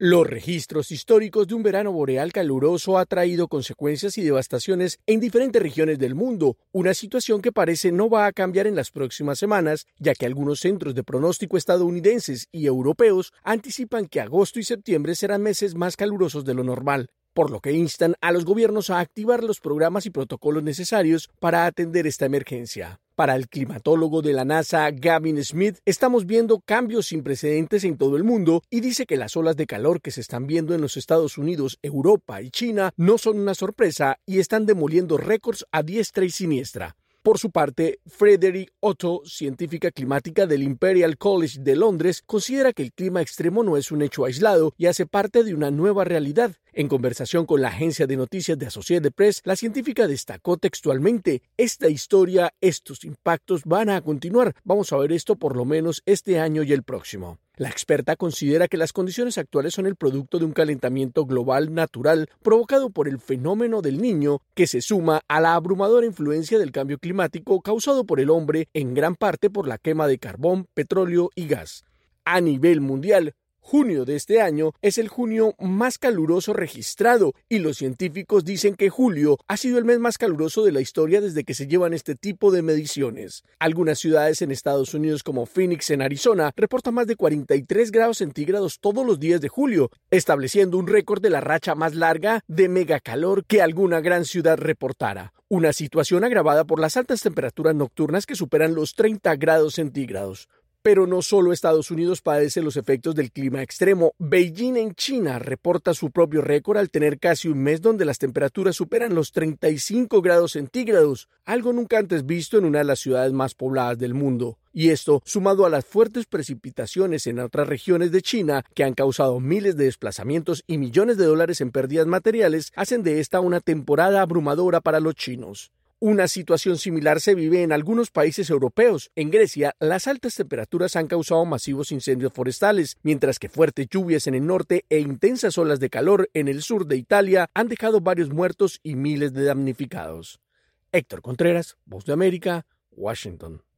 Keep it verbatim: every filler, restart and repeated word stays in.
Los registros históricos de un verano boreal caluroso ha traído consecuencias y devastaciones en diferentes regiones del mundo, una situación que parece no va a cambiar en las próximas semanas, ya que algunos centros de pronóstico estadounidenses y europeos anticipan que agosto y septiembre serán meses más calurosos de lo normal, por lo que instan a los gobiernos a activar los programas y protocolos necesarios para atender esta emergencia. Para el climatólogo de la NASA, Gavin Smith, estamos viendo cambios sin precedentes en todo el mundo y dice que las olas de calor que se están viendo en los Estados Unidos, Europa y China no son una sorpresa y están demoliendo récords a diestra y siniestra. Por su parte, Frederick Otto, científica climática del Imperial College de Londres, considera que el clima extremo no es un hecho aislado y hace parte de una nueva realidad. En conversación con la agencia de noticias de Associated Press, la científica destacó textualmente: esta historia, estos impactos van a continuar. Vamos a ver esto por lo menos este año y el próximo. La experta considera que las condiciones actuales son el producto de un calentamiento global natural provocado por el fenómeno del Niño, que se suma a la abrumadora influencia del cambio climático causado por el hombre, en gran parte por la quema de carbón, petróleo y gas. A nivel mundial, junio de este año es el junio más caluroso registrado y los científicos dicen que julio ha sido el mes más caluroso de la historia desde que se llevan este tipo de mediciones. Algunas ciudades en Estados Unidos como Phoenix en Arizona reportan más de cuarenta y tres grados centígrados todos los días de julio, estableciendo un récord de la racha más larga de megacalor que alguna gran ciudad reportara. Una situación agravada por las altas temperaturas nocturnas que superan los treinta grados centígrados. Pero no solo Estados Unidos padece los efectos del clima extremo. Beijing en China reporta su propio récord al tener casi un mes donde las temperaturas superan los treinta y cinco grados centígrados, algo nunca antes visto en una de las ciudades más pobladas del mundo. Y esto, sumado a las fuertes precipitaciones en otras regiones de China, que han causado miles de desplazamientos y millones de dólares en pérdidas materiales, hacen de esta una temporada abrumadora para los chinos. Una situación similar se vive en algunos países europeos. En Grecia, las altas temperaturas han causado masivos incendios forestales, mientras que fuertes lluvias en el norte e intensas olas de calor en el sur de Italia han dejado varios muertos y miles de damnificados. Héctor Contreras, Voz de América, Washington.